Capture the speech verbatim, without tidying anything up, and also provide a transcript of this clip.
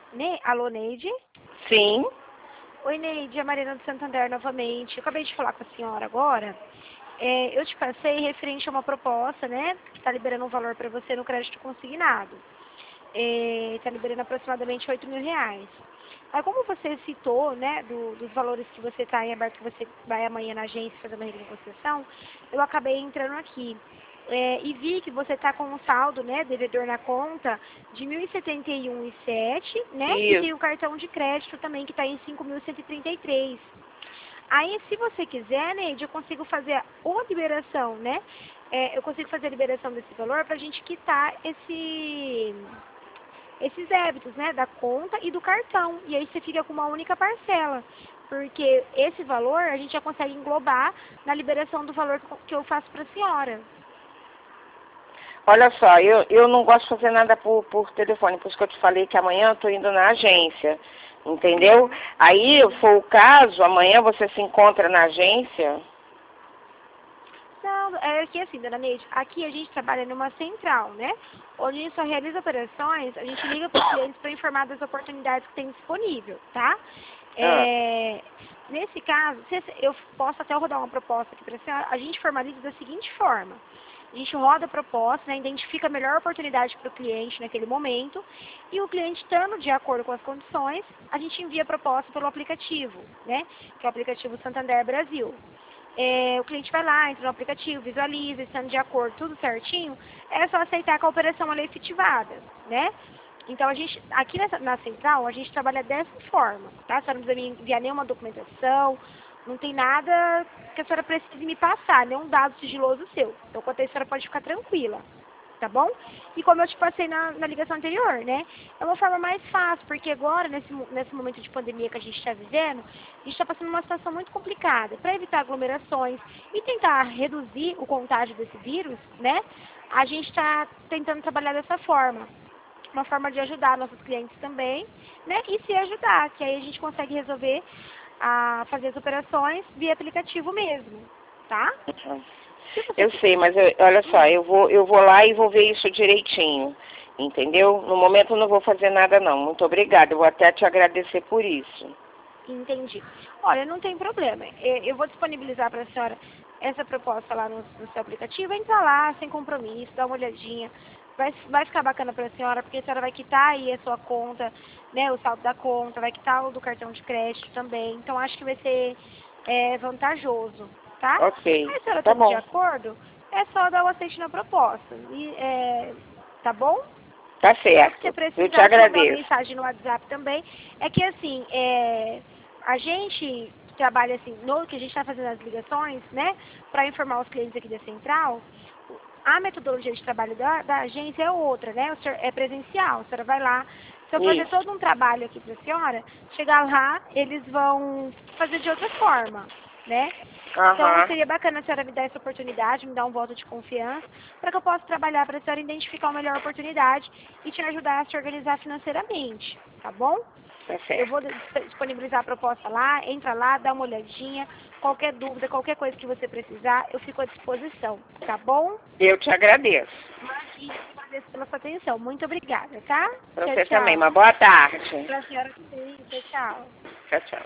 Ne Alô, Neide? Sim. Oi, Neide, é a Marina do Santander novamente. Eu acabei de falar com a senhora agora. É, eu te passei referente a uma proposta, né? Que está liberando um valor para você no crédito consignado. Está liberando aproximadamente oito mil reais. Aí, como você citou, né, do, dos valores que você está em aberto, que você vai amanhã na agência fazer uma renegociação, eu acabei entrando aqui. É, e vi que você está com um saldo, né, devedor na conta de mil e setenta e um reais e sete centavos, né, e Isso. tem o cartão de crédito também que está em cinco mil cento e trinta e três reais. Aí, se você quiser, Neide, eu consigo fazer uma liberação, né, é, eu consigo fazer a liberação desse valor para a gente quitar esse... esses débitos, né, da conta e do cartão. E aí você fica com uma única parcela. Porque esse valor a gente já consegue englobar na liberação do valor que eu faço para a senhora. Olha só, eu, eu não gosto de fazer nada por, por telefone, por isso que eu te falei que amanhã eu estou indo na agência, entendeu? Aí, se for o caso, amanhã você se encontra na agência? Não, é que assim, dona Neide, aqui a gente trabalha numa central, né? Onde a gente só realiza operações, a gente liga para os clientes para informar das oportunidades que tem disponível, tá? Ah, É, nesse caso, se- eu posso até rodar uma proposta aqui para a senhora, a gente formaliza da seguinte forma. A gente roda a proposta, né, identifica a melhor oportunidade para o cliente naquele momento, e o cliente estando de acordo com as condições, a gente envia a proposta pelo aplicativo, né, que é o aplicativo Santander Brasil. É, o cliente vai lá, entra no aplicativo, visualiza, estando de acordo, tudo certinho, é só aceitar que a operação ela é efetivada, né? Então, a gente, aqui nessa, na central, a gente trabalha dessa forma, tá? A senhora não precisa me enviar nenhuma documentação, não tem nada que a senhora precise me passar, nenhum dado sigiloso seu. Então, quanto a isso, a senhora pode ficar tranquila, tá bom? E como eu te passei na, na ligação anterior, né? É uma forma mais fácil, porque agora, nesse, nesse momento de pandemia que a gente está vivendo, a gente está passando uma situação muito complicada. Para evitar aglomerações e tentar reduzir o contágio desse vírus, né? A gente está tentando trabalhar dessa forma. Uma forma de ajudar nossos clientes também, né? E se ajudar, que aí a gente consegue resolver a fazer as operações via aplicativo mesmo, tá? uhum. Se você Eu quiser. sei, mas eu- olha só, eu vou, eu vou lá e vou ver isso direitinho, entendeu? No momento eu não vou fazer nada não. Muito obrigada, eu vou até te agradecer por isso. Entendi. Olha, não tem problema. É, eu vou disponibilizar para a senhora essa proposta lá no, no seu aplicativo. Entra lá, sem compromisso, dá uma olhadinha. Vai, vai ficar bacana para a senhora, porque a senhora vai quitar aí a sua conta, né, o saldo da conta, vai quitar o do cartão de crédito também. Então, acho que vai ser é, vantajoso, tá? Ok, Aí, a senhora tá estando de bom, acordo, é só dar o aceite na proposta. E, é, tá bom? tá Mas se você certo. Eu te precisar de mandar uma agradeço. mensagem no WhatsApp também, é que assim, é, a gente trabalha assim, no que a gente está fazendo as ligações, né, para informar os clientes aqui da central, a metodologia de trabalho da, da agência é outra, né, o senhor, é presencial, a senhora vai lá, se eu fazer Isso. todo um trabalho aqui para a senhora, chegar lá, eles vão fazer de outra forma, né? Então, Aham, seria bacana a senhora me dar essa oportunidade, me dar um voto de confiança, para que eu possa trabalhar para a senhora identificar uma melhor oportunidade e te ajudar a se organizar financeiramente, tá bom? tá Eu vou certo. disponibilizar a proposta lá, entra lá, dá uma olhadinha, qualquer dúvida, qualquer coisa que você precisar, eu fico à disposição, tá bom? Eu te agradeço. Imagina, eu agradeço pela sua atenção. Muito obrigada, tá? Pra Tchau, você também, tchau. uma boa tarde. Para a senhora também. Tchau, tchau. Tchau, tchau.